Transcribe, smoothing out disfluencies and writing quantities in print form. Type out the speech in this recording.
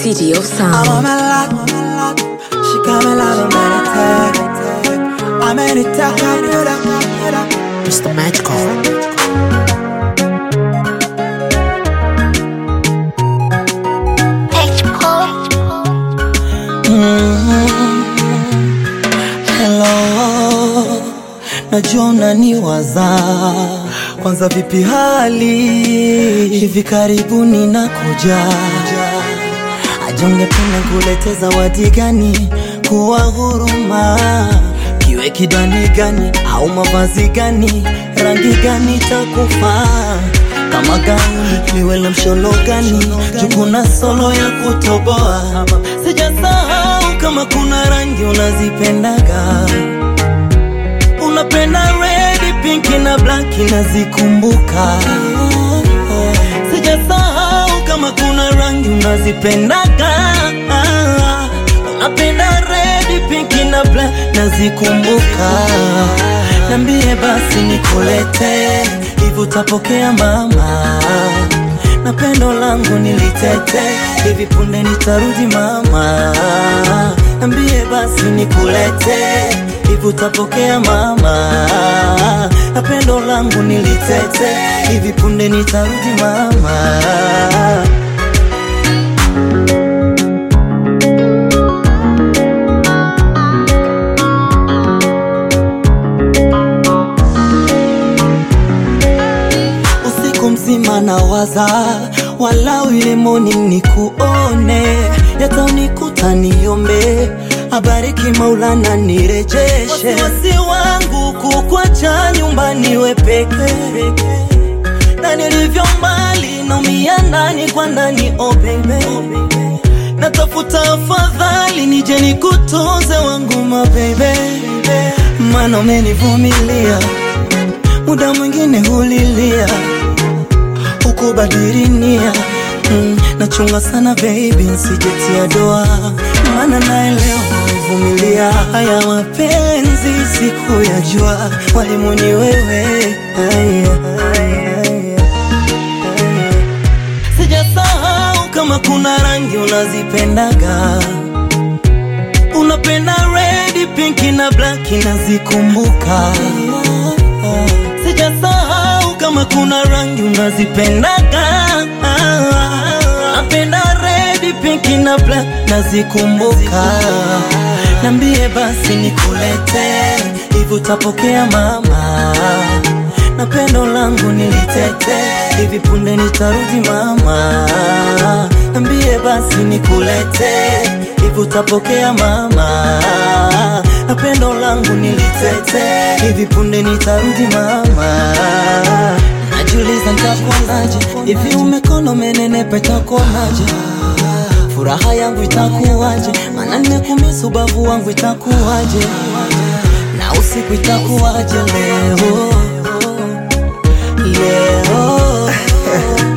city of sound. I'm on my lot, she got me like a meditate. I meditate, Mr. Magical. Hello, najua unaniwaza. Kwanza vipi hali, hivi karibuni nakuja. Ajonge penda kulete zawadi gani, kuwa huruma. Kiwe kidani gani, au mavazi gani, rangi gani takufaa. Kama gauni, liwele mshono gani, jukuna solo ya kutoboa. Sijasahau kama kuna rangi unazipendaga. Unapenda red, pink na black nazikumbuka. Sijasahau kama kuna rangi unazipendaga. Unapenda red, pink na black nazikumbuka. Nambie basi nikulete, hivi utapokea mama. Na pendo langu nilitete, hivi punde nitarudi mama. Nambie basi nikulete, hivi utapokea mama. Na pendo langu nilitete, hivi punde nitarudi mama. Mzima na waza, walau ile morning nikuone. Yata unikuta niombe, abariki Maulana nirejeshe. Wasiwasi wangu kukwacha nyumbani we peke. Na nilivyo mbali naumia ndani kwa ndani, oh baby. Natafuta afadhali nije nikutunze wangu ma baby. Maana umenivumilia, muda mwingine hulilia, ukubadili nia. Nachunga sana baby, nsijetia doa. Maana naelewa uvumilia, haya mapenzi siku ya jua. Walimu ni wewe, sijasahau kama kuna rangi unazipendaga. Unapenda red, pink na black nazikumbuka. Sijasahau kama kuna rangi unazipendaga. Napenda red, pink na black nazikumbuka. Nambie basi nikulete, hivi utapokea mama. Na pendo langu nilitete, hivi punde nitarudi mama. Nambie basi nikulete, hivi utapokea mama. Na pendo langu nilitete, hivi punde nitarudi mama. Najiuliza nitakuonaje, hivi umekono menenepa itakuonaje. Furaha yangu itakuwaje, maana nimekumisi ubavu wangu itakuwaje. Na usiku itakuwaje leo, leo.